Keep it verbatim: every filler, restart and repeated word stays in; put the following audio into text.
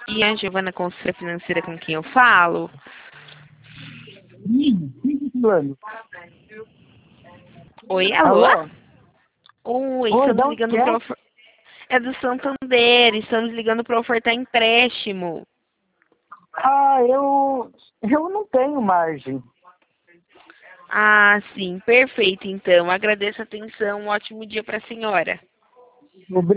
E a Giovana Consultoria Financeira com quem eu falo? Plano. Oi, alô? Alô? Oi, Oi, estamos de onde ligando que é? para ofer... É do Santander, estamos ligando para ofertar empréstimo. Ah, eu, eu não tenho margem. Ah, sim, perfeito então. Agradeço a atenção, um ótimo dia para a senhora.